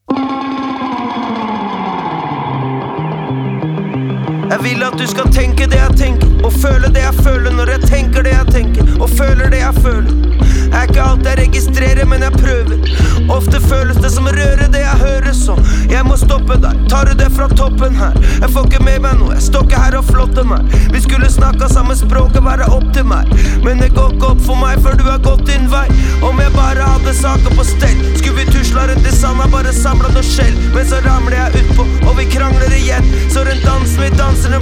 Jeg vil at du skal tenke det jeg tenker, og føle det jeg føler når jeg tenker det jeg tenker, og føler det jeg føler. Jeg er ikke alt jeg registrerer, men jeg prøver. Ofte føles det som å røre det jeg hører, så jeg må stoppe der. Tar du det fra toppen her? Jeg får ikke med meg noe, jeg står ikke her og flotter meg. Vi skulle snakka samme språk og være opp til meg, men det går ikke opp for meg før du har gått din vei. Om jeg bare hadde saker på stell, skulle vi tusla rundt i sanda, bare samla noe skjell. Men så ramler jeg utpå, og vi krangler igjen. Så den dansen vi danser, den